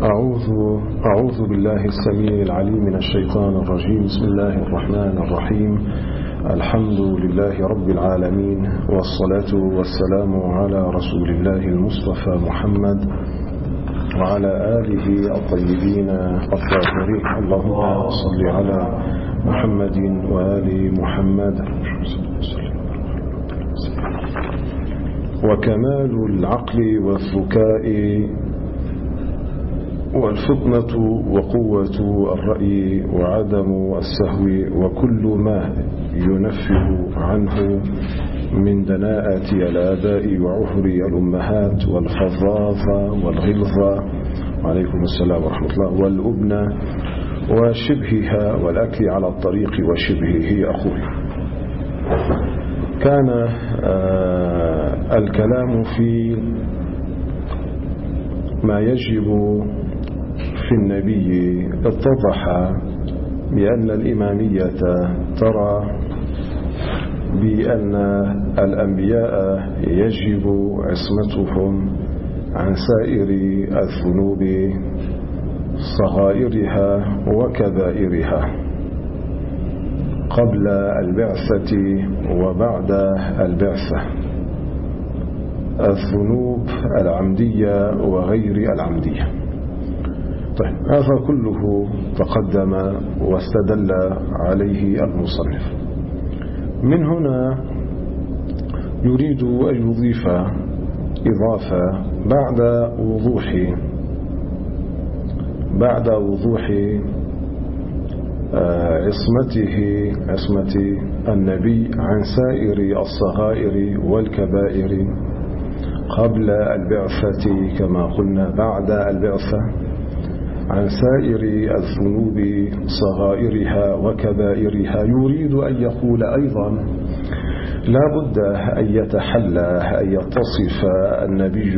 أعوذ بالله السميع العليم من الشيطان الرجيم. بسم الله الرحمن الرحيم. الحمد لله رب العالمين، والصلاة والسلام على رسول الله المصطفى محمد وعلى آله الطيبين الطاهرين. اللهم صل على محمد وآل محمد. وكمال العقل والذكاء والفطنة وقوة الرأي وعدم السهو وكل ما ينفه عنه من دناءة الآباء وعهر الأمهات والفظاظة والغلظة وعليكم السلام ورحمة الله والأبنة وشبهها والأكل على الطريق وشبهه. أخوي، كان الكلام في ما يجب في النبي. اتضح بأن الإمامية ترى بأن الأنبياء يجب عصمتهم عن سائر الذنوب صغائرها وكبائرها قبل البعثة وبعد البعثة، الذنوب العمدية وغير العمدية. طيب، هذا كله تقدم واستدل عليه المصنف. من هنا يريد أن يضيف إضافة بعد وضوح عصمة النبي عن سائر الصغائر والكبائر قبل البعثة، كما قلنا بعد البعثة عن سائر الذنوب صغائرها وكبائرها. يريد أن يقول أيضا لا بد أن يتحلى أن يتصف النبي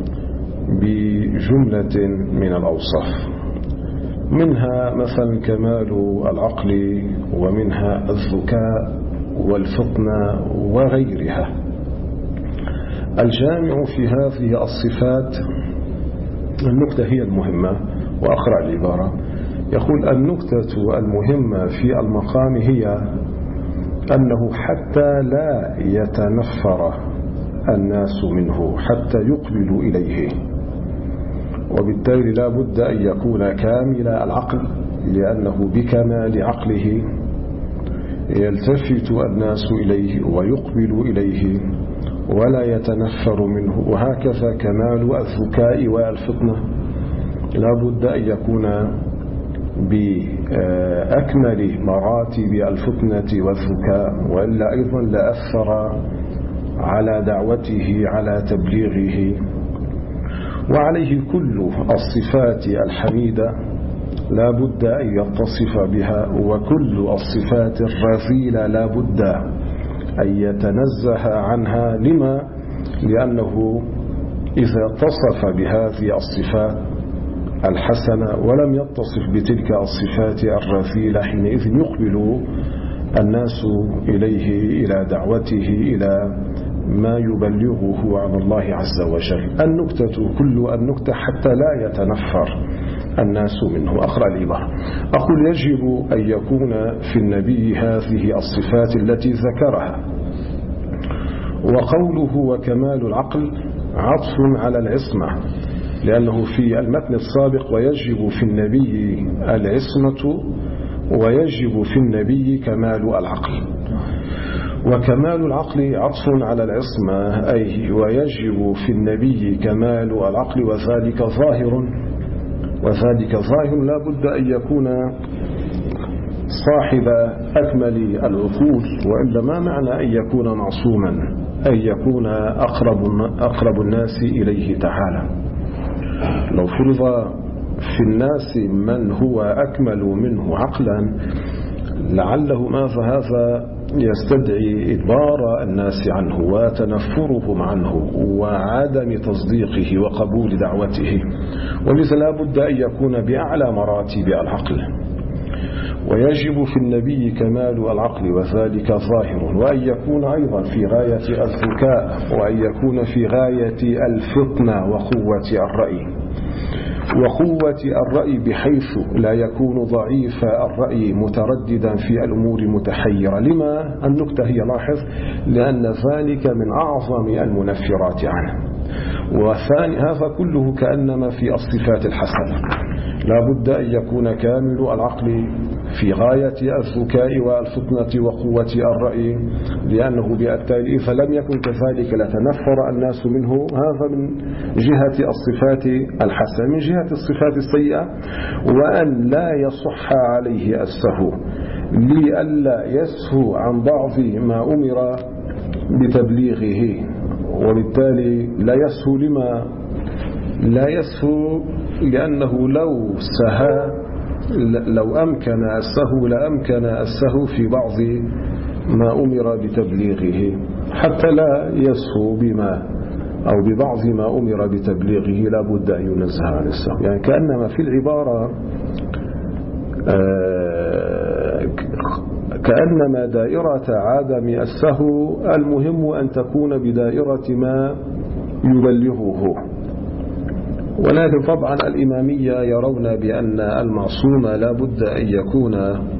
بجملة من الأوصاف، منها مثلا كمال العقل، ومنها الذكاء والفطنة وغيرها. الجامع في هذه الصفات النكتة هي المهمة، وأقرأ العبارة. يقول: النكتة المهمة في المقام هي أنه حتى لا يتنفر الناس منه حتى يقبلوا إليه، وبالتالي لا بد أن يكون كامل العقل، لأنه بكمال عقله يلتفت الناس إليه ويقبل إليه ولا يتنفر منه. وهكذا كمال الذكاء والفطنة لا بد أن يكون بأكمل مراتب الفطنة والذكاء، وإلا أيضا لأثر على دعوته على تبليغه. وعليه كل الصفات الحميدة لا بد أن يتصف بها، وكل الصفات الرذيلة لا بد أن يتنزه عنها. لما؟ لأنه إذا اتصف بهذه الصفات الحسنة ولم يتصف بتلك الصفات الرذيلة، حينئذ يقبل الناس إليه، إلى دعوته، إلى ما يبلغه عن الله عز وجل. النكتة كل النكتة حتى لا يتنفر الناس منه. أقرأ العبارة. أقول: يجب أن يكون في النبي هذه الصفات التي ذكرها. وقوله وكمال العقل عطف على العصمة، لأنه في المتن السابق ويجب في النبي العصمة ويجب في النبي كمال العقل. وكمال العقل عطف على العصمة، أي ويجب في النبي كمال العقل، وذلك ظاهر لا بد أن يكون صاحب أكمل العقول، وإلا ما معنى أن يكون معصوما؟ أن يكون أقرب الناس إليه تعالى. لو فرض في الناس من هو أكمل منه عقلا، لعله هذا يستدعي إدبار الناس عنه وتنفرهم عنه وعدم تصديقه وقبول دعوته، ولذا لا بد أن يكون بأعلى مراتب العقل. ويجب في النبي كمال العقل وذلك ظاهر، وأن يكون أيضا في غاية الذكاء، وأن يكون في غاية الفطنة وقوة الرأي. وقوة الرأي بحيث لا يكون ضعيف الرأي مترددا في الأمور متحيرة. لما؟ النكتة هي لاحظ لأن ذلك من أعظم المنفرات عنه. وثاني هذا كله كأنما في الصفات الحسنة، لا بد أن يكون كامل العقل في غاية الذكاء والفطنة وقوة الرأي، لأنه بالتالي إذا لم يكن كذلك لتنفر الناس منه. هذا من جهة الصفات الحسنة. من جهة الصفات السيئة وأن لا يصح عليه السهو، لئلا يسهو عن بعض ما أمر بتبليغه، وبالتالي لا يسهو. لما لا يسهو؟ لأنه لو أمكن السهو لأمكن السهو في بعض ما أمر بتبليغه، حتى لا يسهو بما أو ببعض ما أمر بتبليغه لا بد أن ينزه عن السهو. يعني كأنما في العبارة كأنما دائرة عدم السهو المهم أن تكون بدائرة ما يبلغه. ولكن طبعا الإمامية يرون بأن المعصوم لا بد أن يكون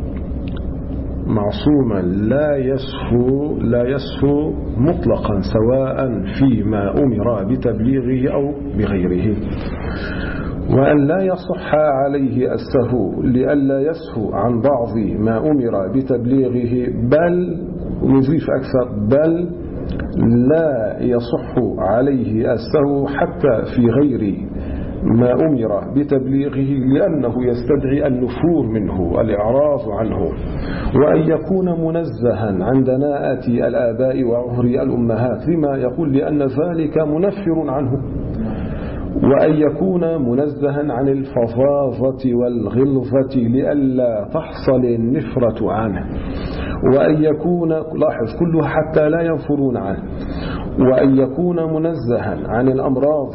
معصوما لا يسهو مطلقا، سواء فيما أمر بتبليغه أو بغيره، وأن لا يصح عليه السهو لئلا يسهو عن بعض ما أمر بتبليغه، بل نضيف أكثر، بل لا يصح عليه السهو حتى في غير ما أمر بتبليغه، لأنه يستدعي النفور منه، الإعراض عنه، وأن يكون منزها عن دناءة الآباء وعهر الأمهات. لما يقول؟ لأن ذلك منفر عنه. وأن يكون منزها عن الفظاظة والغلظة لئلا تحصل النفرة عنه. وأن يكون، لاحظ، كله حتى لا ينفرون عنه. وأن يكون منزها عن الأمراض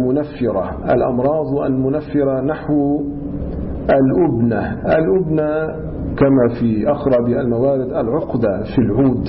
المنفرة نحو الأبنة كما في أقرب الموارد العقدة في العود،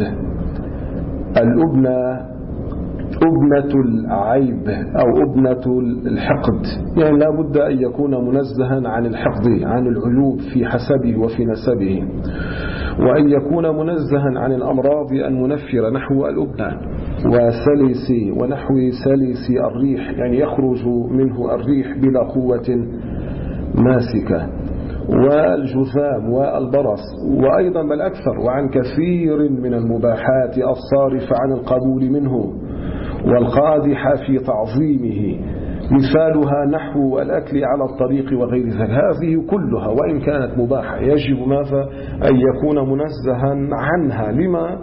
الأبنة أبنة العيب أو أبنة الحقد، يعني لا بد أن يكون منزها عن الحقد، عن العيوب في حسبه وفي نسبه. وأن يكون منزها عن الأمراض المنفرة نحو الأبنة ونحو سلس الريح، يعني يخرج منه الريح بلا قوة ماسكة، والجذام والبرص، وأيضا بل أكثر، وعن كثير من المباحات الصارفة عن القبول منه والقادحة في تعظيمه، مثالها نحو الأكل على الطريق وغير ذلك. هذه كلها وإن كانت مباحة يجب ماذا؟ أن يكون منزها عنها. لما؟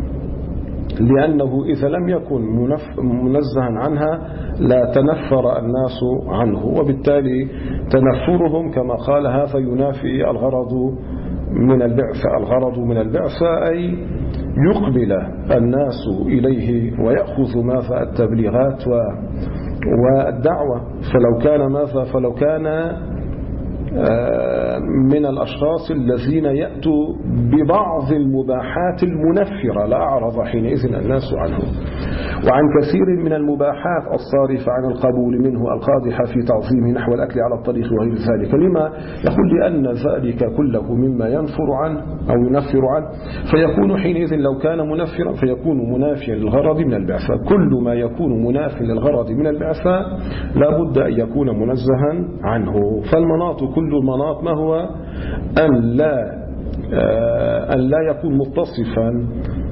لأنه إذا لم يكن منزها عنها لا تنفر الناس عنه، وبالتالي تنفرهم كما قال هذا ينافي الغرض من البعثة. الغرض من البعثة أي يقبل الناس إليه ويأخذ ماذا؟ التبليغات والدعوة. فلو كان من الأشخاص الذين يأتوا ببعض المباحات المنفرة لأعرض حينئذ الناس عنه، وعن كثير من المباحات الصارفة عن القبول منه القادحة في تعظيمه نحو الأكل على الطريق وغير ذلك. لما؟ يقول لأن ذلك كله مما ينفر عنه أو ينفر عنه، فيكون حينئذ لو كان منفرا فيكون منافيا للغرض من البعثة. كل ما يكون منافيا للغرض من البعثة لا بد أن يكون منزها عنه. فالمناط، كل المناط ما هو؟ أن لا يكون متصفا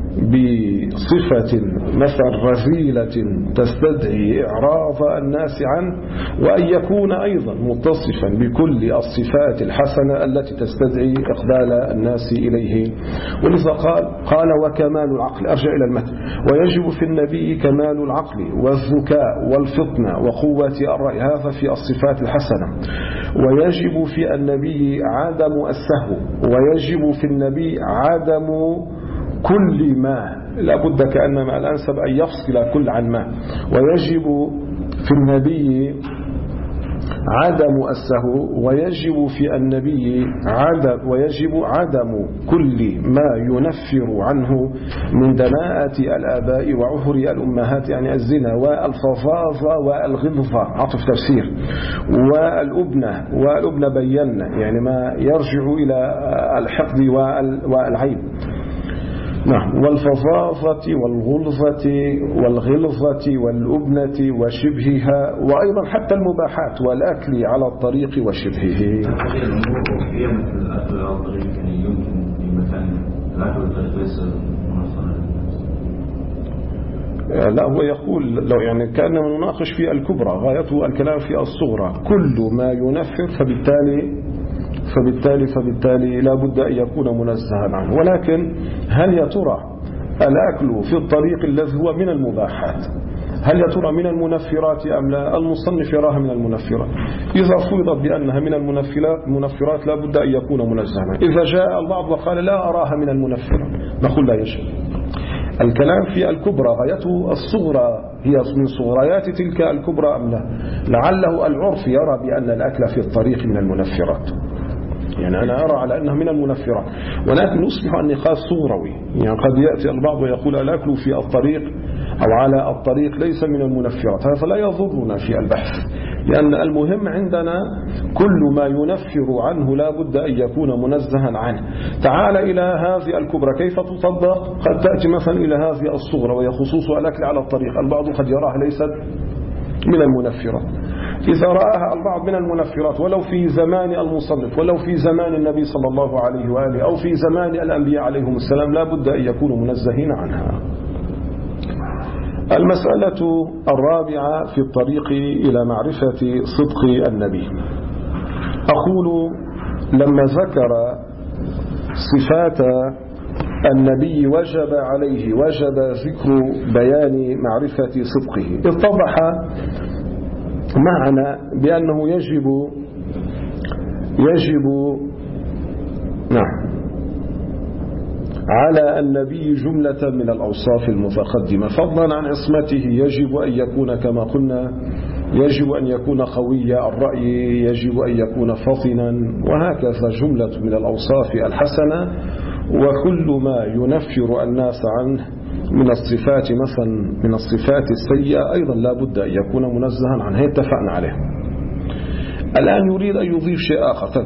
بصفة مثل رذيلة تستدعي إعراض الناس عنه، وأن يكون أيضا متصفا بكل الصفات الحسنة التي تستدعي إقبال الناس إليه. ولذا قال وكمال العقل، أرجع إلى المتن، ويجب في النبي كمال العقل والذكاء والفطنة وقوة الرأي، هذا في الصفات الحسنة. ويجب في النبي عدم السهو، ويجب في النبي عدم كل ما، لابد كأنما الأنسب أن يفصل كل عن ما. ويجب في النبي عدم السهو، ويجب في النبي عدم كل ما ينفر عنه من دناءة الآباء وعهر الأمهات، يعني الزنا والفظاظة والغلظة عطف تفسير، والأبنة بينا يعني ما يرجع إلى الحقد والعيب. نعم، والفظاظة والغلظة والأبنة وشبهها، وأيضا حتى المباحات والأكل على الطريق وشبهه. هي مثل الأكل على الطريق، يعني يمكن في مكان الأكل الطريق ليس منصرا. لا، هو يقول لو يعني كان نناقش في الكبرى، غايته الكلام في الصغرى. كل ما ينفر فبالتالي لا بد أن يكون منزها عنه. ولكن هل يا ترى الأكل في الطريق الذي هو من المباحات هل يا ترى من المنفرات أم لا؟ المصنف يراها من المنفرات. إذا فرضت بأنها من المنفرات لا بد أن يكون منزها عنه. إذا جاء البعض وقال لا أراها من المنفرات، نقول لا يجب. الكلام في الكبرى غايته الصغرى، هي من صغريات تلك الكبرى أم لا؟ لعله العرف يرى بأن الأكل في الطريق من المنفرات، يعني أنا أرى على أنها من المنفرات، ولكن يصبح النقاش صغروي. يعني قد يأتي البعض ويقول الأكل في الطريق أو على الطريق ليس من المنفرات، هذا لا يضرنا في البحث، لأن المهم عندنا كل ما ينفر عنه لا بد أن يكون منزها عنه. تعال إلى هذه الكبرى كيف تطبق؟ قد تأتي مثلا إلى هذه الصغرى وهي خصوص الأكل على الطريق، البعض قد يراها ليست من المنفرات. إذا رآها البعض من المنفرات ولو في زمان المصنف ولو في زمان النبي صلى الله عليه وآله أو في زمان الأنبياء عليهم السلام لا بد أن يكونوا منزهين عنها. المسألة الرابعة في الطريق إلى معرفة صدق النبي. أقول لما ذكر صفات النبي وجب ذكر بيان معرفة صدقه. اتضح معنا بأنه يجب نعم على النبي جملة من الأوصاف المتقدمة، فضلا عن عصمته يجب أن يكون كما قلنا، يجب أن يكون قوي الرأي، يجب أن يكون فطنا، وهكذا جملة من الأوصاف الحسنة. وكل ما ينفر الناس عنه من الصفات مثلا من الصفات السيئة أيضا لا بد أن يكون منزها عنه، اتفقنا عليه. الآن يريد أن يضيف شيء آخر.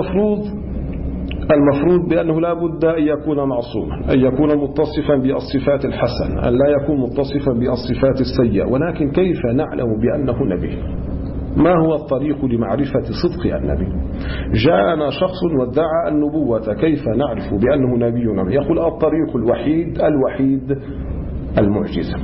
المفروض بأنه لا بد أن يكون معصوما، أن يكون متصفا بالصفات الحسنة، أن لا يكون متصفا بالصفات السيئة. ولكن كيف نعلم بأنه نبي؟ ما هو الطريق لمعرفة صدق النبي؟ جاءنا شخص وادعى النبوة، كيف نعرف بأنه نبي؟ يقول الطريق الوحيد المعجزة.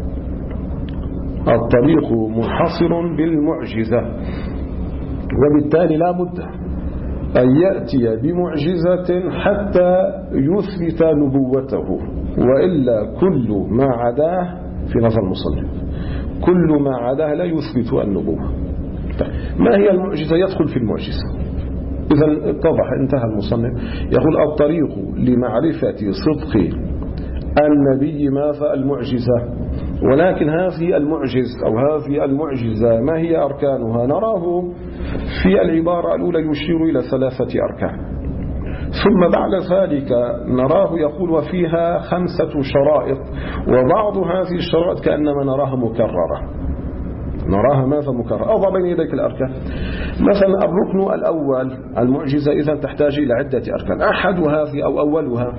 الطريق منحصر بالمعجزة، وبالتالي لا بد أن يأتي بمعجزة حتى يثبت نبوته، وإلا كل ما عداه في نظر المصنف كل ما عداه لا يثبت النبوة. ما هي المعجزة؟ يدخل في المعجزة. إذا اتضح، انتهى المصنف. يقول الطريق لمعرفة صدق النبي ماذا؟ المعجزة. ولكن هذه المعجزة ما هي أركانها؟ نراه في العبارة الأولى يشير إلى 3 أركان، ثم بعد ذلك نراه يقول وفيها 5 شرائط، وبعض هذه الشرائط كأنما نراها مكررة. نراها ماذا مكررة؟ أضع بين يديك الأركان. مثلا الركن الأول المعجزة إذا تحتاج إلى عدة أركان. أحد هذه أو أولها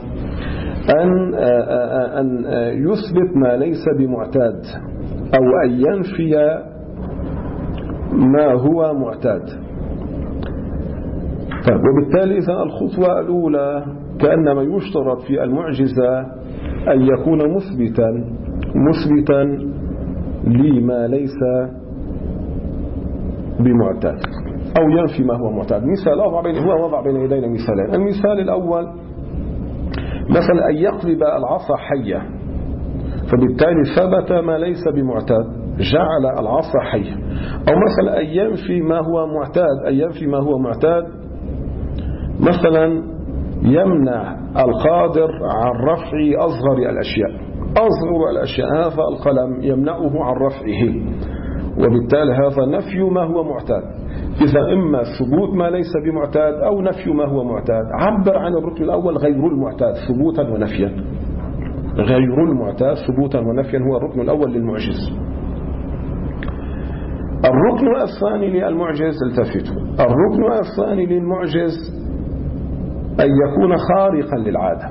أن يثبت ما ليس بمعتاد، أو أن ينفي ما هو معتاد. وبالتالي إذا الخطوة الأولى كأنما يشترط في المعجزة أن يكون مثبتا لما ليس بمعتاد أو ينفي ما هو معتاد. مثال هو وضع بين يدينا مثالين. المثال الأول مثلا أن يقلب العصا حية، فبالتالي ثبت ما ليس بمعتاد، جعل العصا حية. أو مثلا أن ينفي ما هو معتاد، مثلا يمنع القادر عن رفع أصغر الأشياء، هذا القلم يمنعه عن رفعه، وبالتالي هذا نفي ما هو معتاد. إذا إما ثبوت ما ليس بمعتاد أو نفي ما هو معتاد. عبر عن الركن الأول غير المعتاد ثبوتا ونفيا. غير المعتاد ثبوتا ونفيا هو الركن الأول للمعجز. الركن الثاني للمعجز، التفتوا، الركن الثاني للمعجز أن يكون خارقا للعادة.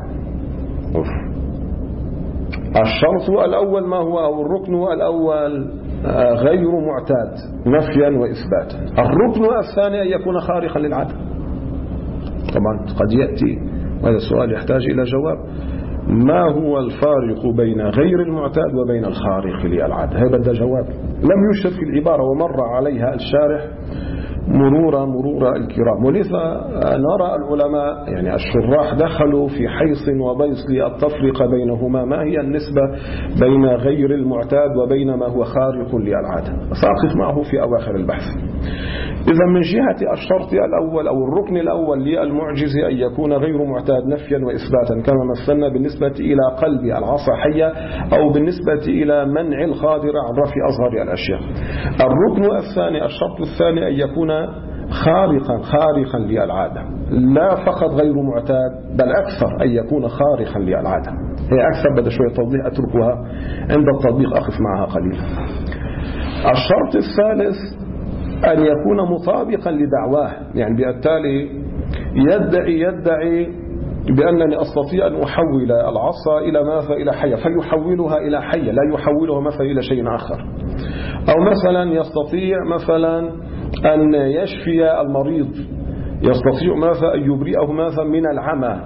الشرط الأول ما هو، أو الركن الأول غير معتاد نفيا وإثباتا. الركن الثاني أن يكون خارقا للعادة. طبعا قد يأتي هذا السؤال يحتاج إلى جواب، ما هو الفارق بين غير المعتاد وبين الخارق للعادة؟ هذا بده جواب، لم يشر في العبارة ومر عليها الشارح مرور الكرام. ولذا نرى العلماء يعني الشراح دخلوا في حيص وبيص للتفرقة بينهما، ما هي النسبة بين غير المعتاد وبين ما هو خارق للعادة. سأقف معه في أواخر البحث. إذا من جهة الشرط الأول أو الركن الأول للمعجز أن يكون غير معتاد نفيا وإثباتا كما مثلنا بالنسبة إلى قلب العصا حية أو بالنسبة إلى منع القادر عن رفع أصغر الأشياء. الركن الثاني، الشرط الثاني أن يكون خارقا للعادة، لا فقط غير معتاد بل أكثر أن يكون خارقا للعادة. هي أكثر بدأ شوية توضيح أتركها عند التطبيق أقف معها قليلا. الشرط الثالث أن يكون مطابقا لدعواه، يعني بالتالي يدعي بأنني أستطيع أن أحول العصا إلى ماذا؟ إلى حية، فيحولها إلى حية، لا يحولها مثلا إلى شيء آخر. أو مثلا يستطيع مثلا أن يشفي المريض، يستطيع ماذا؟ أن يبرئه ماذا؟ من العمى.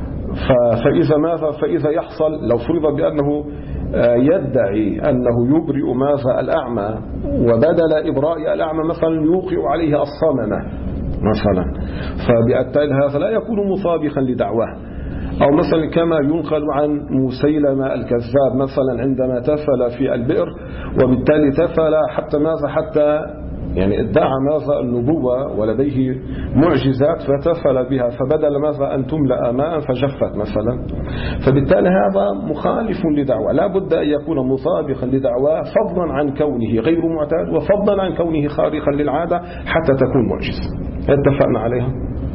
فإذا يحصل لو فرض بأنه يدعي أنه يبرئ ماذا؟ الأعمى، وبدل إبراء الأعمى مثلا يوقع عليه الصممة مثلا، فبالتالي هذا لا يكون مطابقا لدعواه. أو مثلا كما ينقل عن مسيلمة الكذاب مثلا عندما تفل في البئر، وبالتالي تفل حتى يعني ادعى ماذا؟ النبوة ولديه معجزات فتفل بها، فبدل ماذا؟ أن تملأ ماء فجفت مثلا. فبالتالي هذا مخالف لدعوة، لا بد أن يكون مطابقا لدعواه فضلا عن كونه غير معتاد وفضلا عن كونه خارقا للعادة حتى تكون معجزة. اتفقنا عليها؟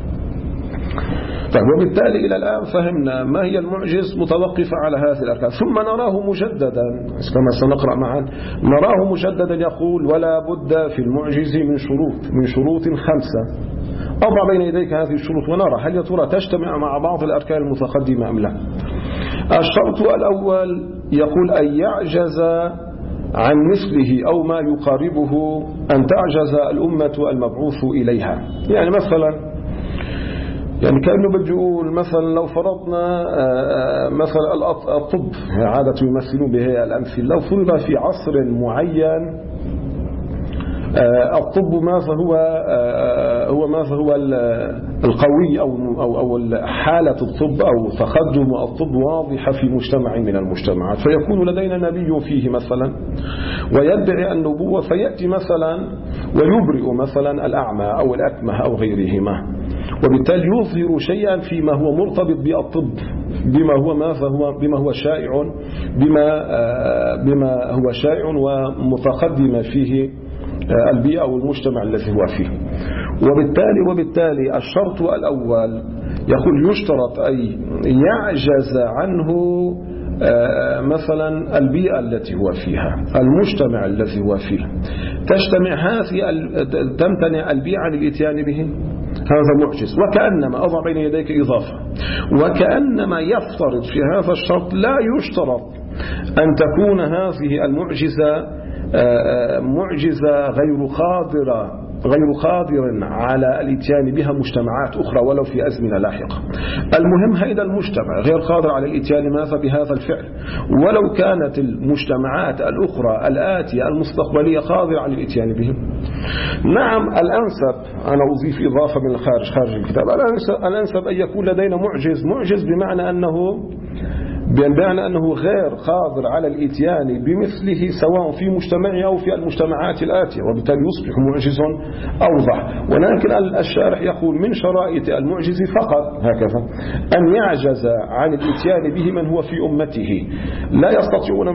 طيب، وبالتالي إلى الآن فهمنا ما هي المعجز متوقفة على هذه الأركان. ثم نراه مجددا كما سنقرأ معا، نراه مجددا يقول ولا بد في المعجز من شروط 5. أضع بين يديك هذه الشروط ونرى هل يا ترى تجتمع مع بعض الأركان المتقدمة أم لا. الشرط الأول يقول أن يعجز عن مثله أو ما يقاربه، أن تعجز الأمة المبعوث إليها. يعني مثلا كأنه بده يقول مثلا لو فرضنا مثلا الطب، عادة يمثلون به الأمثلة، لو فرض في عصر معين الطب ماذا هو القوي أو حالة الطب أو تقدم الطب واضحة في مجتمع من المجتمعات، فيكون لدينا نبي فيه مثلا ويدعي النبوة، فيأتي مثلا ويبرئ مثلا الأعمى أو الأكمه أو غيرهما، وبالتالي يظهر شيئا فيما هو مرتبط بالطب، بما هو شائع ومتقدم فيه البيئة أو المجتمع الذي هو فيه. وبالتالي الشرط الأول يقول يشترط أن يعجز عنه مثلا البيئة التي هو فيها، المجتمع الذي هو فيه، تمتنع البيئة عن الاتيان به، هذا معجز. وكأنما أضع بين يديك إضافة، وكأنما يفترض في هذا الشرط لا يشترط أن تكون هذه المعجزة معجزة غير قادر على الاتيان بها مجتمعات أخرى ولو في أزمنة لاحقة. المهم هذا المجتمع غير قادر على الاتيان ماذا بهذا الفعل، ولو كانت المجتمعات الأخرى الآتية المستقبلية قادرة على الاتيان به. نعم، الأنسب، أنا أضيف إضافة من خارج الكتاب، الأنسب أن يكون لدينا معجز بمعنى أنه بمعنى أنه غير قادر على الإتيان بمثله سواء في مجتمعه أو في المجتمعات الآتية، وبالتالي يصبح معجز أوضح. ولكن الشارح يقول من شرائط المعجز فقط هكذا أن يعجز عن الإتيان به من هو في أمته لا يستطيعون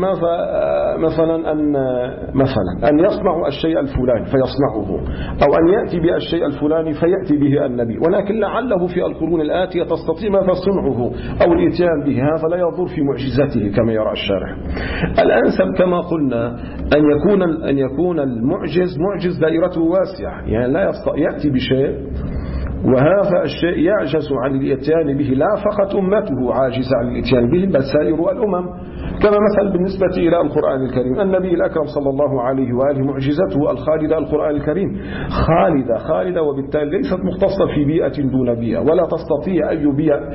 مثلا أن يصنعوا الشيء الفلاني فيصنعه، أو أن يأتي بالشيء الفلاني فيأتي به النبي، ولكن لعله في القرون الآتية تستطيع ماذا صنعه أو الإتيان به، هذا لا يضر في معجزته كما يرى الشارح. الأنسب كما قلنا أن يكون المعجز معجز دائرته واسعة، يعني لا يأتي بشيء وهذا الشيء يعجز عن الاتيان به لا فقط أمته عاجزة عن الاتيان به بل سائر الأمم، كما مثلا بالنسبة إلى القرآن الكريم. النبي الأكرم صلى الله عليه وآله معجزته الخالدة القرآن الكريم خالدة وبالتالي ليست مختصة في بيئة دون بيئة، ولا تستطيع أي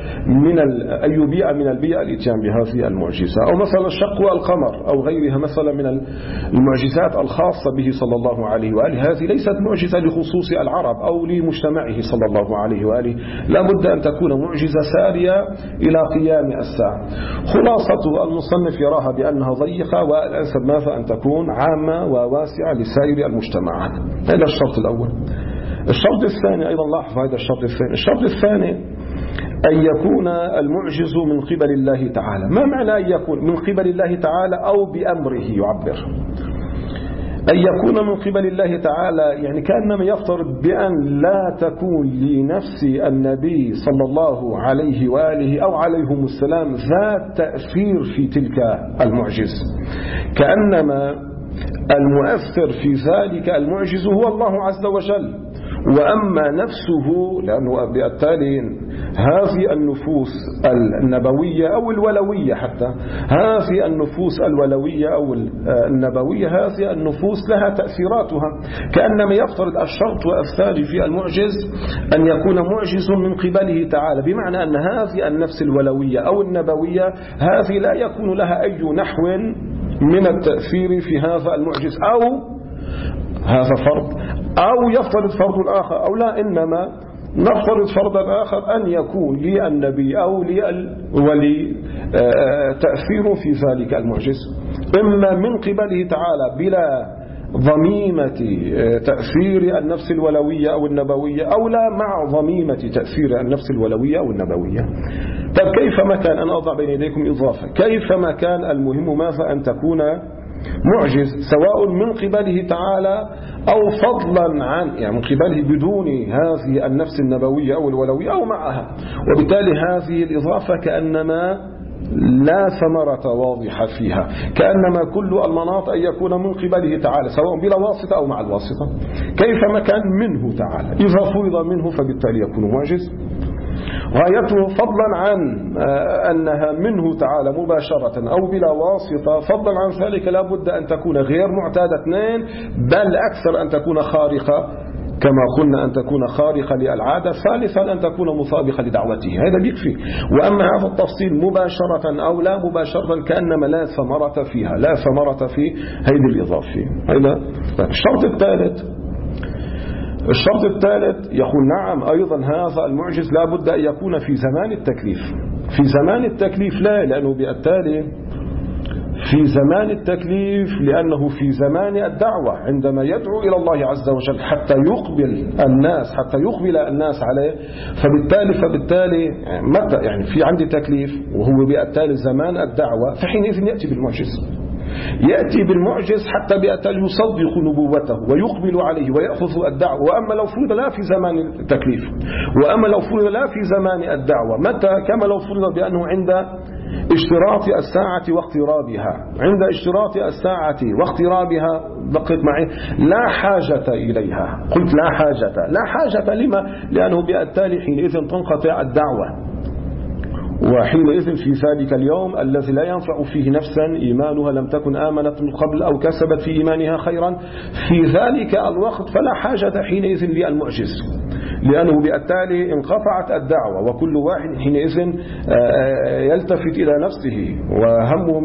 بيئة من البيئة الاتيان بهذه المعجزة. أو مثلا الشق والقمر أو غيرها مثلا من المعجزات الخاصة به صلى الله عليه وآله، هذه ليست معجزة لخصوص العرب أو لمجتمعه صلى الله عليه وآله، لا بد أن تكون معجزة سارية إلى قيام الساعة. خلاصة المصنف يراها بأنها ضيقة، والأنسب ماذا أن تكون عامة وواسعة لسائر المجتمعات. هذا الشرط الأول. الشرط الثاني أيضا لاحظ هذا الشرط الثاني أن يكون المعجز من قبل الله تعالى. ما معنى أن يكون من قبل الله تعالى أو بأمره يعبر؟ أن يكون من قبل الله تعالى يعني كأنما يفترض بأن لا تكون لنفس النبي صلى الله عليه وآله أو عليهم السلام ذات تأثير في تلك المعجز، كأنما المؤثر في ذلك المعجز هو الله عز وجل، وأما نفسه لأنه بالتالي هذه النفوس النبوية أو الولوية، حتى هذه النفوس الولوية أو النبوية هذه النفوس لها تأثيراتها، كأنما يفترض الشرط الثاني في المعجز أن يكون معجز من قبله تعالى، بمعنى أن هذه النفس الولوية أو النبوية هذه لا يكون لها أي نحو من التأثير في هذا المعجز، أو هذا فرض، أو يفترض فرض آخر، أو لا، إنما نفترض فرضا آخر أن يكون للنبي أو للولي تأثير في ذلك المعجز، إما من قبله تعالى بلا ضميمة تأثير النفس الولوية أو النبوية، أو لا مع ضميمة تأثير النفس الولوية أو النبوية. طب كيفما كان، أنا أضع بين يديكم إضافة، كيفما كان المهم ماذا أن تكون معجز سواء من قبله تعالى أو فضلا عن يعني من قبله بدون هذه النفس النبوية أو الولوية أو معها، وبالتالي هذه الإضافة كأنما لا ثمرة واضحة فيها، كأنما كل المناط أن يكون من قبله تعالى سواء بلا واسطة أو مع الواسطة، كيفما كان منه تعالى، إذا فرض منه فبالتالي يكون معجز غايته، فضلا عن أنها منه تعالى مباشرة أو بلا واسطة، فضلا عن ذلك لا بد أن تكون غير معتادة اثنين، بل أكثر أن تكون خارقة كما قلنا أن تكون خارقة للعادة، ثالثا أن تكون مطابقة لدعوته، هذا بيكفي. وأما هذا التفصيل مباشرة أو لا مباشرة كأنما لا ثمرة فيها، لا ثمرة في هذه الإضافة. هذا الشرط الثالث يقول نعم أيضا هذا المعجز لا بد أن يكون في زمان التكليف. في زمان التكليف لا، لأنه بالتالي في زمان التكليف لأنه في زمان الدعوة عندما يدعو إلى الله عز وجل حتى يقبل الناس عليه، فبالتالي متى يعني في عندي تكليف وهو بالتالي زمان الدعوة، فحينئذ يأتي بالمعجز حتى بالتالي يصدق نبوته ويقبل عليه ويأخذ الدعوة. وأما لو فرض لا في زمان التكليف، وأما لو فرض لا في زمان الدعوة، متى؟ كما لو فرض بأنه عند اشتراط الساعة واقترابها، عند اشتراط الساعة واقترابها، دقق معي، لا حاجة إليها، قلت لا حاجة لما؟ لأنه بالتالي حينئذ تنقطع الدعوة، وحينئذ في ذلك اليوم الذي لا ينفع فيه نفسا إيمانها لم تكن آمنت من قبل أو كسبت في إيمانها خيرا، في ذلك الوقت فلا حاجة حينئذ للمعجز، لأنه بالتالي انقطعت الدعوة، وكل واحد حينئذ يلتفت إلى نفسه وهمه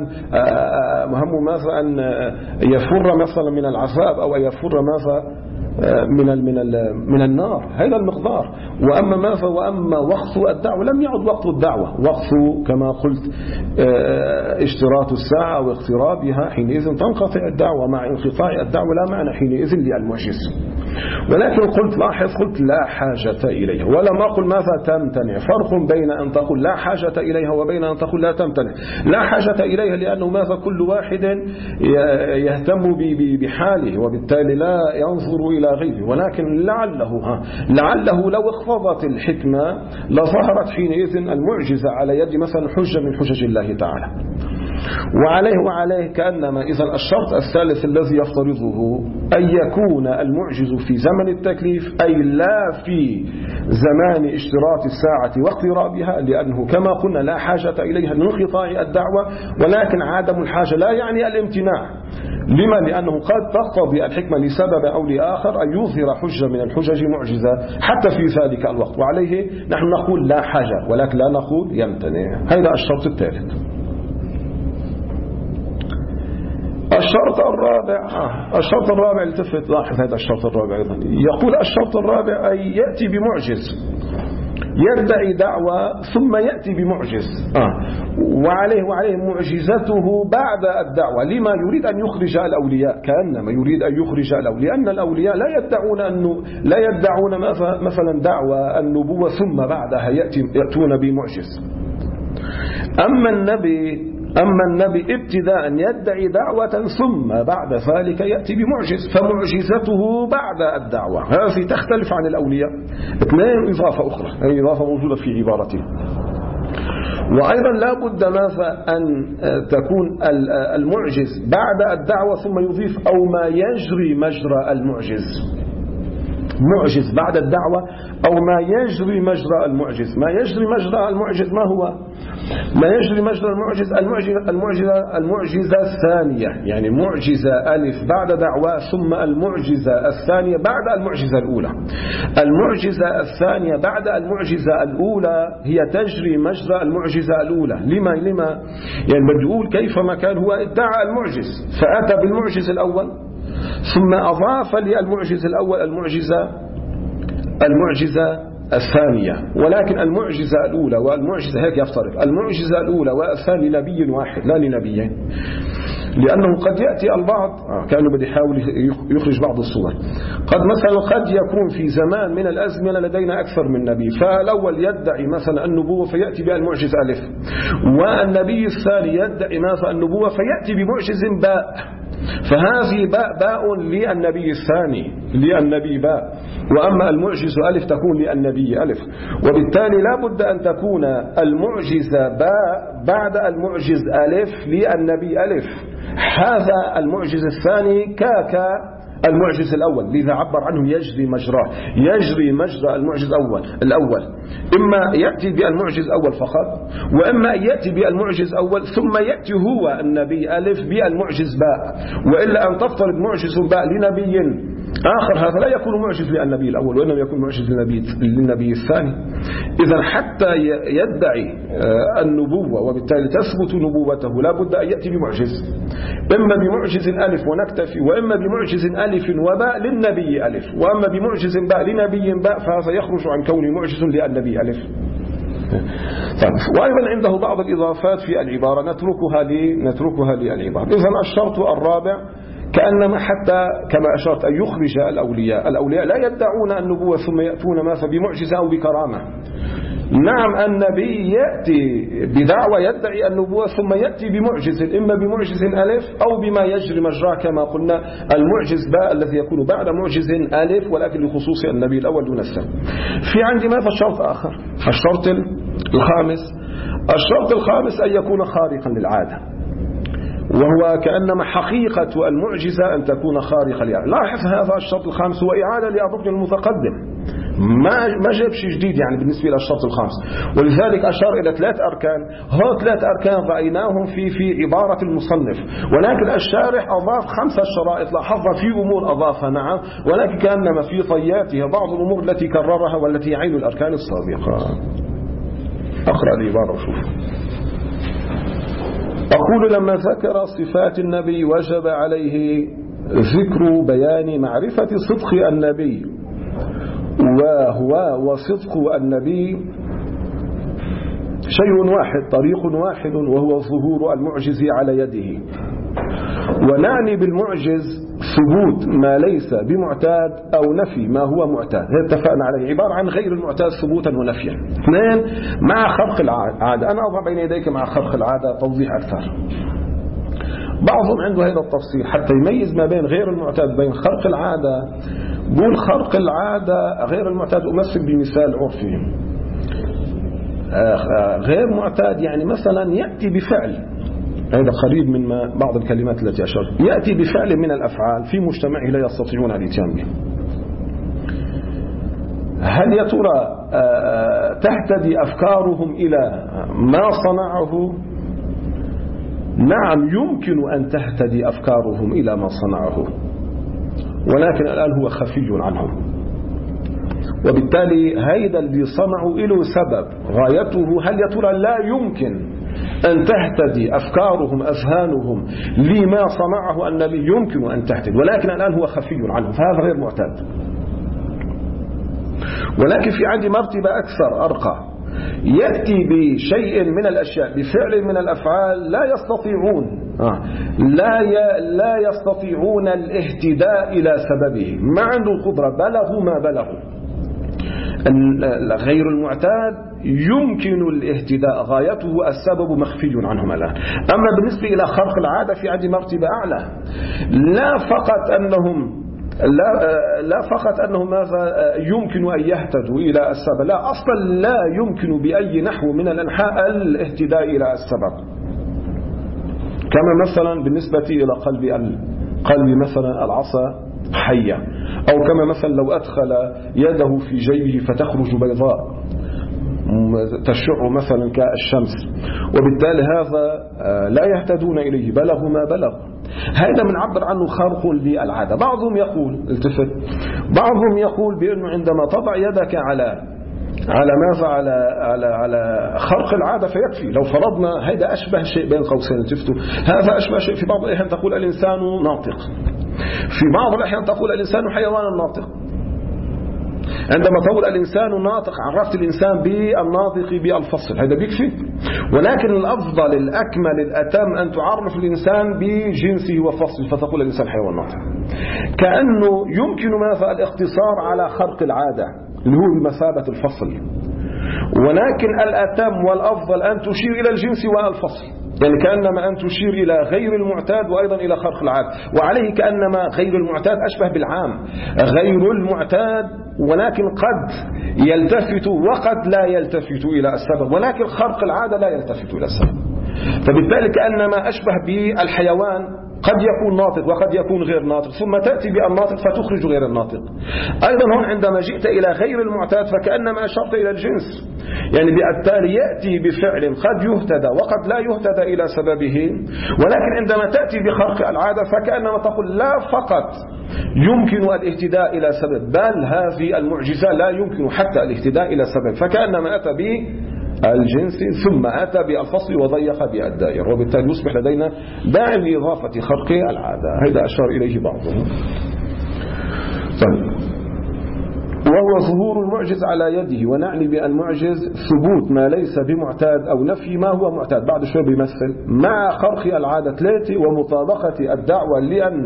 ماذا أن يفر مثلا من العذاب أو يفر ماذا من النار، هذا المقدار. وأما وقت الدعوة لم يعد وقت الدعوة، وقت كما قلت اشتراط الساعة واقترابها، حينئذ تنقطع الدعوة. مع انقطاع الدعوة لا معنى حينئذ للمعجز. ولكن قلت لا حاجة إليها، ولم أقل ماذا تمتنع. فرق بين أن تقول لا حاجة إليها وبين أن تقول لا تمتنع. لا حاجة إليها لأنه ماذا كل واحد يهتم بحاله وبالتالي لا ينظر إلى غيره. ولكن لعله لو اخفضت الحكمة لظهرت حينئذ المعجزة على يد مثلا حجة من حجج الله تعالى. وعليه كأنما إذا الشرط الثالث الذي يفترضه أن يكون المعجز في زمن التكليف، أي لا في زمان اشتراط الساعة واقترابها، لأنه كما قلنا لا حاجة إليها لانقطاع الدعوة. ولكن عدم الحاجة لا يعني الامتناع. لما؟ لأنه قد تقتضي الحكمة لسبب أو لآخر أن يظهر حجة من الحجج معجزة حتى في ذلك الوقت، وعليه نحن نقول لا حاجة ولكن لا نقول يمتنع. هذا الشرط الثالث. الشرط الرابع التفت لاحظ هذا الشرط الرابع أيضا. يقول الشرط الرابع أي يأتي بمعجز، يدعي دعوة ثم يأتي بمعجز. وعليه معجزته بعد الدعوة. لما يريد أن يخرج الأولياء، كأنما يريد أن يخرج الأولياء، لأن الأولياء لا يدعون مثلا دعوة النبوة ثم بعدها يأتون بمعجز. أما النبي ابتداء يدعي دعوة ثم بعد ذلك يأتي بمعجز، فمعجزته بعد الدعوة. هذه تختلف عن الأولياء. اثنين إضافة أخرى، هذه إضافة موجودة في عبارته. وأيضا لا بد ماذا أن تكون المعجز بعد الدعوة ثم يضيف أو ما يجري مجرى المعجز. معجز بعد الدعوة أو ما يجري مجرى المعجز. ما يجري مجرى المعجز ما هو؟ ما يجري مجرى المعجزة الثانية، يعني معجزة ألف بعد دعوة ثم المعجزة الثانية بعد المعجزة الأولى. المعجزة الثانية بعد المعجزة الأولى هي تجري مجرى المعجزة الأولى. لما؟ يعني بدأول كيفما كان هو ادعى المعجز فأتى بالمعجز الأول ثم أضاف للمعجز الأول المعجزة الثانية. ولكن المعجزة الأولى والمعجزة هيك يفترض المعجزة الأولى والثانية نبي واحد لا لنبيين، لأنه قد يأتي البعض كانوا بدي يحاول يخرج بعض الصور. قد يكون في زمان من الأزمنة لدينا أكثر من نبي، فالأول يدعي مثلا النبوة فيأتي بالمعجز ألف، والنبي الثاني يدعي مثلا النبوة فيأتي بمعجز باء، فهذه باء للنبي الثاني للنبي باء، وأما المعجز ألف تكون للنبي ألف. وبالتالي لا بد أن تكون المعجزة باء بعد المعجز ألف للنبي ألف. هذا المعجز الثاني كاكا المعجز الأول، لذا عبر عنه يجري مجراه، يجري مجرى المعجز الأول. إما يأتي بالمعجز الأول فقط، وإما يأتي بالمعجز الأول ثم يأتي هو النبي ألف بالمعجز باء. وإلا أن تفترض معجز باء لنبي آخر، هذا لا يكون معجز للنبي الأول وإنما يكون معجز للنبي الثاني. إذا حتى يدعي النبوة وبالتالي تثبت نبوته لا بد أن يأتي بمعجز، إما بمعجز ألف ونكتفي، وإما بمعجز ألف وباء للنبي ألف، وأما بمعجز باء لنبي باء فهذا يخرج عن كونه معجز للنبي ألف. وأيضا عنده بعض الإضافات في العبارة نتركها للعبارة. إذن الشرط الرابع كأنما حتى كما أشرت أن يخرج الأولياء لا يدعون النبوة ثم يأتون مثلا بمعجزة أو بكرامة. نعم النبي يأتي بدعوة يدعي النبوة ثم يأتي بمعجز، إما بمعجز ألف أو بما يجري مجراه كما قلنا المعجز باء الذي يكون بعد معجز ألف، ولكن لخصوص النبي الأول دون الثاني. في عندي ماذا شرط آخر؟ الشرط الخامس أن يكون خارقا للعادة، وهو كأنما حقيقة المعجزة أن تكون خارقة للعادة. لاحظ هذا الشرط الخامس هو إعادة للركن المتقدم، ما جابش جديد يعني بالنسبة إلى الشرط الخامس. ولذلك أشار إلى 3 أركان. هو 3 أركان رأيناهم في عبارة المصنف، ولكن الشارح أضاف 5 شرائط. لاحظنا في أمور أضافها نعم، ولكن كأنما في طياتها بعض الأمور التي كررها والتي عين الأركان السابقة. أقرأ العبارة وشوف. أقول لما ذكر صفات النبي وجب عليه ذكر بيان معرفة صدق النبي، وصدق النبي شيء واحد، طريق واحد، وهو ظهور المعجز على يده. ونعني بالمعجز ثبوت ما ليس بمعتاد أو نفي ما هو معتاد، اتفقنا عليه، عبارة عن غير المعتاد ثبوتا ونفيا. اثنين، مع خرق العادة. أنا أضع بين يديك مع خرق العادة توضيح أكثر. بعضهم عنده هذا التفصيل حتى يميز ما بين غير المعتاد بين خرق العادة. بقول خرق العادة غير المعتاد، أمثل بمثال عرفي. غير معتاد يعني مثلا يأتي بفعل، هذا قريب من بعض الكلمات التي أشرت، يأتي بفعل من الأفعال في مجتمعه لا يستطيعون الاتيان به. هل يا ترى تهتدي أفكارهم إلى ما صنعه؟ نعم، يمكن أن تهتدي أفكارهم إلى ما صنعه، ولكن الآن هو خفي عنهم. وبالتالي هيدا اللي صنعوا له سبب غايته، هل يا ترى لا يمكن أن تهتدي أفكارهم أذهانهم لما صنعه النبي؟ يمكن أن تهتدي، ولكن الآن هو خفي عنهم، فهذا غير معتاد. ولكن في عندي مرتبة أكثر أرقى، يأتي بشيء من الأشياء، بفعل من الأفعال لا يستطيعون الاهتداء إلى سببه، ما عنده القدرة، بلغوا ما بلغوا. غير المعتاد يمكن الاهتداء، غايته السبب مخفي عنهم الآن. أما بالنسبة إلى خرق العادة في عندي مرتبة أعلى، لا فقط أنهم ماذا يمكن أن يهتدوا إلى السبب، لا، أصلا لا يمكن بأي نحو من الأنحاء الاهتداء إلى السبب. كما مثلا بالنسبة إلى قلب مثلا العصا حية، أو كما مثلا لو أدخل يده في جيبه فتخرج بيضاء تشع مثلا كالشمس، وبالتالي هذا لا يهتدون إليه، بلغوا ما بلغ. هذا من عبر عنه خرق للعادة. بعضهم يقول بأنه عندما تضع يدك على ماذا على خرق العادة فيكفي. لو فرضنا هذا أشبه شيء بين قوسين، هذا أشبه شيء. في بعض الأحيان تقول الإنسان ناطق، في بعض الأحيان تقول الإنسان حيوان ناطق. عندما تقول الإنسان ناطق عرفت الإنسان بالناطق بالفصل، هذا بيكفي. ولكن الأفضل الأكمل الأتم أن تعرف الإنسان بجنسه وفصله، فتقول الإنسان حيوان ناطق، كأنه يمكن ماذا الاقتصار على خرق العادة اللي هو بمثابة الفصل. ولكن الأتم والأفضل أن تشير إلى الجنس والفصل، يعني كأنما أن تشير إلى غير المعتاد وأيضا إلى خرق العادة. وعليه كأنما غير المعتاد أشبه بالعام، غير المعتاد ولكن قد يلتفت وقد لا يلتفت إلى السبب، ولكن خرق العادة لا يلتفت إلى السبب. فبالتالي كأنما أشبه بالحيوان، قد يكون ناطق وقد يكون غير ناطق، ثم تأتي بالناطق فتخرج غير الناطق. أيضا هون عندما جئت إلى غير المعتاد فكأنما أشرت إلى الجنس، يعني بالتالي يأتي بفعل قد يهتدى وقد لا يهتدى إلى سببه. ولكن عندما تأتي بخرق العادة فكأنما تقول لا فقط يمكن الاهتداء إلى سبب، بل هذه المعجزة لا يمكن حتى الاهتداء إلى سبب، فكأنما أتى الجنس ثم أتى بالفصل وضيق بالدائرة، وبالتالي يصبح لدينا داعي لإضافة خرق العادة. هذا أشار إليه بعضهم. طيب، وهو ظهور المعجز على يده. ونعني بأن معجز ثبوت ما ليس بمعتاد أو نفي ما هو معتاد. بعد شوي بيمثل مع خرق العادة 3 ومطابقة الدعوة،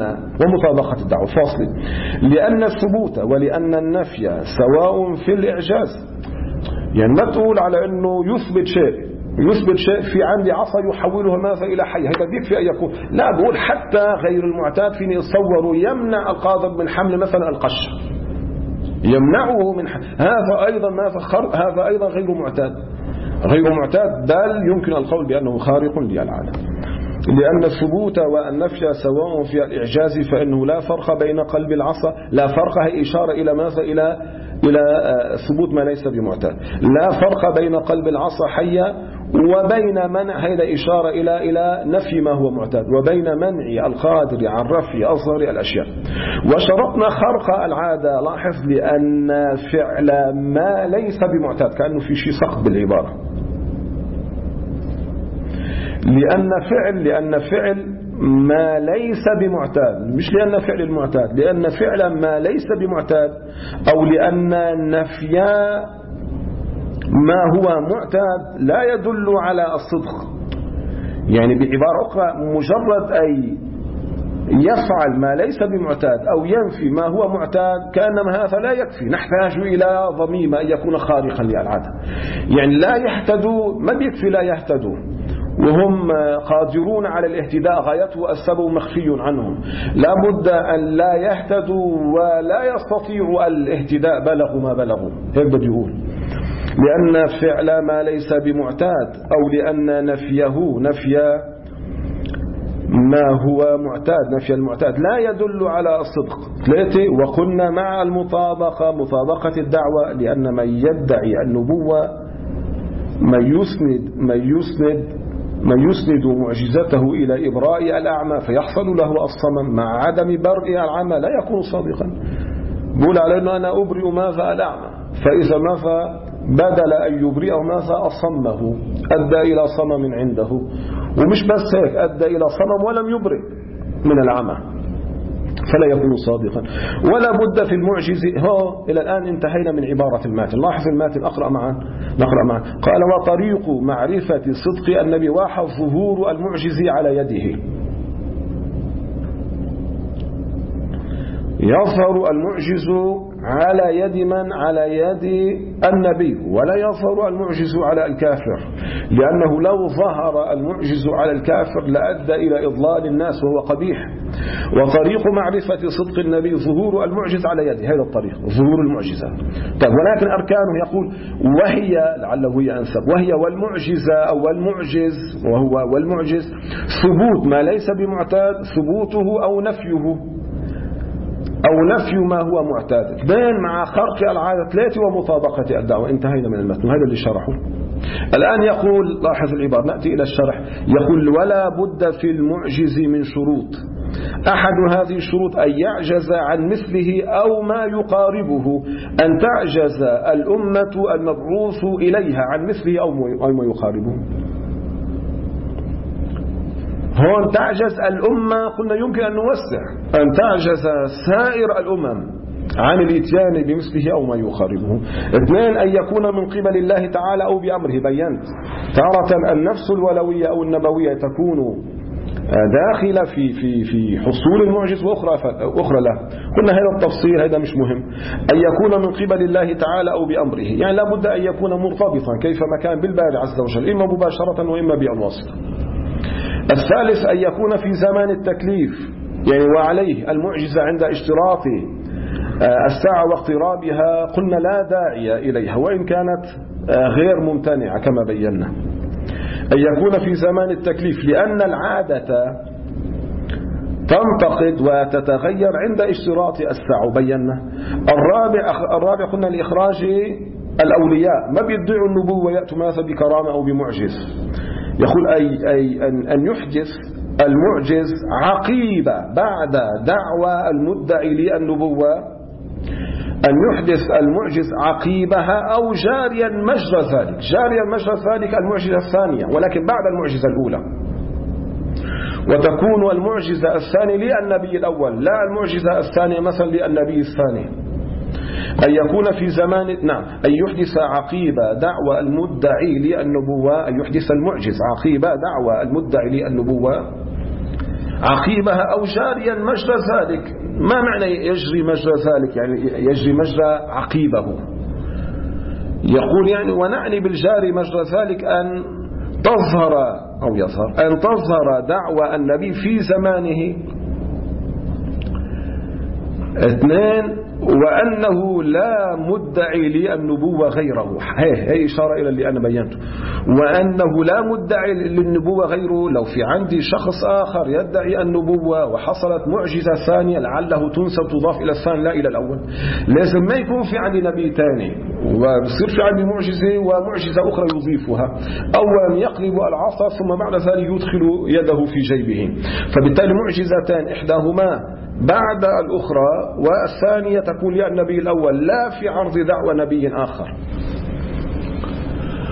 فاصل، لأن الثبوت ولأن النفي سواء في الإعجاز. يعني ما تقول على أنه يثبت شيء في عندي عصا يحولها ماذا إلى حي، هذا بيكفي أن يكون. لا، بقول حتى غير المعتاد فيني يتصور يمنع القادر من حمل مثلا القش، يمنعه من هذا أيضا هذا أيضا غير معتاد، بل يمكن القول بأنه خارق للعادة. لأن الثبوت والنفي سواء في الإعجاز فإنه لا فرق بين قلب العصا، لا فرق، هي إشارة إلى ماذا؟ إلى ثبوت ما ليس بمعتاد. لا فرق بين قلب العصا حية وبين منع، هذا إشارة إلى نفي ما هو معتاد، وبين منع القادر عن رفع أصغر الأشياء. وشرطنا خرق العادة، لاحظ، لأن فعل ما ليس بمعتاد، كأنه في شيء سقط بالعبارة. لأن فعل ما ليس بمعتاد، مش لأن فعل المعتاد، لأن فعل ما ليس بمعتاد، أو لأن نفي ما هو معتاد لا يدل على الصدق. يعني بعبارة أخرى مجرد أي يفعل ما ليس بمعتاد أو ينفي ما هو معتاد كأنما هذا لا يكفي، نحتاج إلى ضميمة أن يكون خارقا للعادة. يعني لا يهتدوا، ما بيكفي لا يهتدوا وهم قادرون على الاهتداء، غايته السبب مخفي عنهم، لا بد أن لا يهتدوا ولا يستطيعوا الاهتداء بلغوا ما بلغوا. هيك بده يقول لأن فعل ما ليس بمعتاد أو لأن نفيه نفي ما هو معتاد، نفي المعتاد لا يدل على الصدق. 3 وقلنا مع المطابقة، مطابقة الدعوة، لأن من يدعي النبوة من يسند معجزته إلى إبراء الأعمى فيحصل له الصمم مع عدم برء العمى لا يكون صادقا. بقول علينا أنا أبرئ ماذا الأعمى، فإذا ماذا بدل أن يبرئه ماذا أصمه، أدى إلى صمم عنده، ومش بس هيك أدى إلى صمم ولم يبرئ من العمى فلا يكون صادقا. ولا بد في المعجز. هو إلى الآن انتهينا من عبارة الماتن. لاحظ الماتن، نقرأ معا. قال وطريق معرفة صدق النبي واحد ظهور المعجز على يده. يظهر المعجز على يد من؟ على يد النبي، ولا يظهر المعجز على الكافر، لأنه لو ظهر المعجز على الكافر لأدى إلى إضلال الناس وهو قبيح. وطريق معرفة صدق النبي ظهور المعجز على يده، هذا الطريق ظهور المعجزة. طيب ولكن أركانه يقول وهي، لعله هي أنسب، وهي والمعجزة أو والمعجز، وهو والمعجز ثبوت ما ليس بمعتاد، ثبوته أو نفيه أو نفي ما هو معتاد. 2 مع خرق العادة. 3 ومطابقة الدعوة. انتهينا من المتن، هذا اللي شرحه. الآن يقول، لاحظ العبارة، نأتي إلى الشرح. يقول ولا بد في المعجز من شروط، أحد هذه الشروط أن يعجز عن مثله أو ما يقاربه، أن تعجز الأمة المبعوث إليها عن مثله أو ما يقاربه. هون تعجز الأمة، قلنا يمكن أن نوسع، أن تعجز سائر الأمم عن الاتيان بمثله أو ما يقاربه. 2 أن يكون من قبل الله تعالى أو بأمره. بينت تارة النفس الولوية أو النبوية تكون داخلة في حصول المعجز وأخرى له. قلنا هذا التفصيل هذا مش مهم. أن يكون من قبل الله تعالى أو بأمره، يعني لا بد أن يكون مرتبطا كيفما كان بالباري عز وجل، إما مباشرة وإما بالواسطة. 3 أن يكون في زمان التكليف، يعني وعليه المعجزة عند اشتراط الساعة واقترابها قلنا لا داعي إليها وإن كانت غير ممتنعة كما بينا. أن يكون في زمان التكليف لأن العادة تنتقد وتتغير عند اشتراط الساعة بينا. الرابع قلنا لإخراج الأولياء، ما بيدعوا النبوة ويأتوا ماذا بكرامة أو بمعجز. يقول أي أن يحدث المعجز عقيبة بعد دعوى المدعي للنبوة، أن يحدث المعجز عقيبها أو جاريا مجرى ذلك. جاريا مجرى ذلك المعجزة الثانية ولكن بعد المعجزة الأولى، وتكون المعجزة الثانية للنبي الأول لا المعجزة الثانية مثلا للنبي الثاني. أن يكون في زمان أن يحدث عقيبة دعوى المدعي للنبوة، أن يحدث المعجز عقيبة دعوى المدعي للنبوة عقيبها أو جاريا مجرى ذلك. ما معنى يجري مجرى ذلك؟ يعني يجري مجرى عقيبه. يقول يعني ونعني بالجاري مجرى ذلك أن تظهر أو يظهر أن تظهر دعوى النبي في زمانه. 2 وأنه لا مدعي للنبوة غيره. هي إشارة إلى اللي أنا بينته، وأنه لا مدعي للنبوة غيره. لو في عندي شخص آخر يدعي النبوة وحصلت معجزة ثانية لعله تنسب تضاف إلى الثاني لا إلى الأول. لازم ما يكون في عندي نبي ثاني وبصير في عندي معجزة ومعجزة أخرى يضيفها، أولا يقلب العصا ثم بعد ذلك يدخل يده في جيبه. فبالتالي معجزتان إحداهما بعد الأخرى والثانية تكون للنبي الأول لا في عرض دعوى نبي آخر.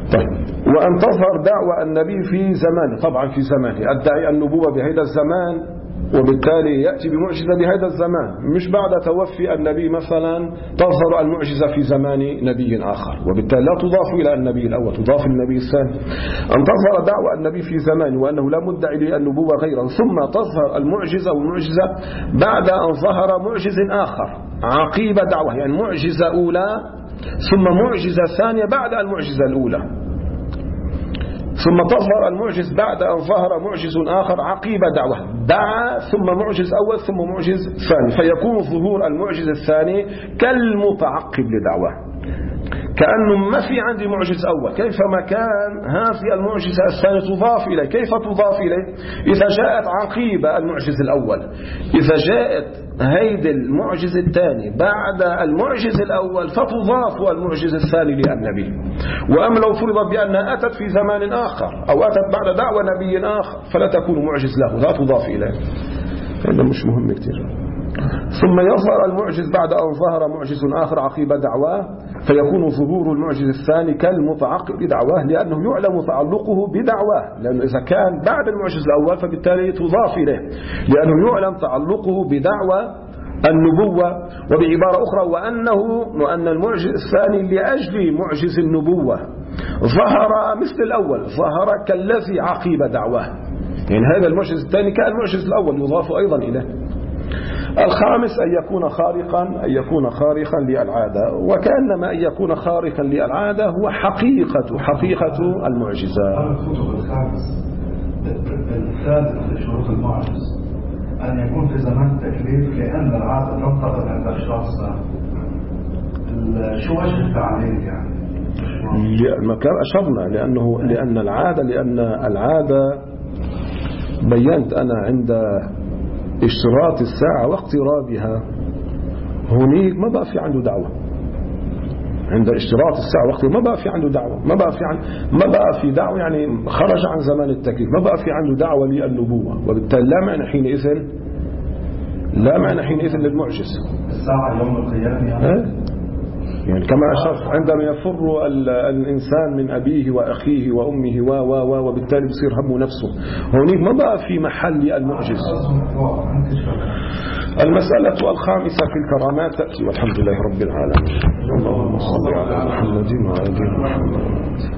طيب، وأن تظهر دعوة النبي في زمانه، طبعا في زمانه أدعي النبوة بهذا الزمان، وبالتالي يأتي بمعجزة بهذا الزمان، مش بعد توفي النبي مثلا تظهر المعجزة في زمان نبي آخر، وبالتالي لا تضاف إلى النبي الأول، تضاف النبي الثاني. أن تظهر دعوة النبي في زمانه وأنه لا مدعي للنبوة غيره، ثم تظهر المعجزة والمعجزة بعد أن ظهر معجز آخر عقيب دعوة، يعني معجزة أولى ثم معجزة ثانية بعد المعجزة الأولى، ثم تظهر المعجز بعد أن ظهر معجز آخر عقيب دعوة، دعا ثم معجز أول ثم معجز ثاني، فيكون ظهور المعجز الثاني كالمتعقب لدعوة، كأنه ما في عندي معجز أول، كيفما كان هذه المعجزة الثانية تضاف إليه. كيف تضاف إليه؟ إذا جاءت عقيب المعجز الأول، إذا جاءت هيد المعجز الثاني بعد المعجز الأول فتضاف المعجز الثاني للنبي. وأما لو فرض بأنها أتت في زمان آخر أو أتت بعد دعوة نبي آخر فلا تكون معجز له، لا تضاف إليه. هذا مش مهم كتير. ثم يظهر المعجز بعد أن ظهر معجز آخر عقيب دعواه، فيكون ظهور المعجز الثاني كالمتعقب بدعواه، لأنه يعلم تعلقه بدعواه، لأنه إذا كان بعد المعجز الأول فبالتالي تضاف إليه، لأنه يعلم تعلقه بدعوى النبوة. وبعبارة أخرى وأن المعجز الثاني لأجل معجز النبوة ظهر مثل الأول، ظهر كالذي عقيب دعواه، يعني هذا المعجز الثاني كالمعجز الأول يضاف أيضا إليه. الخامس أن يكون خارقا للعادة، وكأنما أن يكون خارقا للعادة هو حقيقة المعجزة. الثالث لشروط المعجز أن يكون في زمان التكليف، لأن العادة تنتقل عند أشخاص. شو وجه التعليل يعني؟ كان أشرنا لأن العادة بينت أنا عند اشتراط الساعة واقترابها هناك ما بقى في عنده دعوة. عند اشتراط الساعة واقترابها ما بقى في عنده دعوة، ما بقى في دعوة، يعني خرج عن زمان التكليف، ما بقى في عنده دعوة للنبوة، وبالتالي لا معنى حينئذ للمعجز. الساعة يوم القيامة يعني كما أشرت عندما يفر الإنسان من أبيه وأخيه وأمه وبالتالي بصير همه نفسه، هونيك ما بقى في محل المعجز. المسألة الخامسة في الكرامات تأتي، والحمد لله رب العالمين. اللهم صل على محمد وعلى آل محمد.